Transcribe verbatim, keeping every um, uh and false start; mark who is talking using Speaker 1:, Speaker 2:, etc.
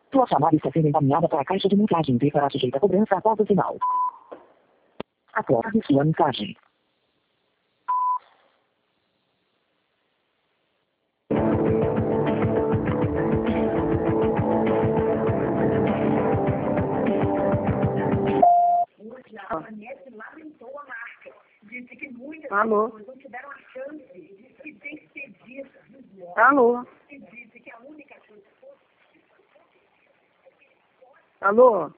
Speaker 1: Sua chamada está sendo encaminhada para a caixa de mensagem e será sujeita a cobrança após o sinal. Aguarde sua mensagem.
Speaker 2: Alô? Alô? Alô?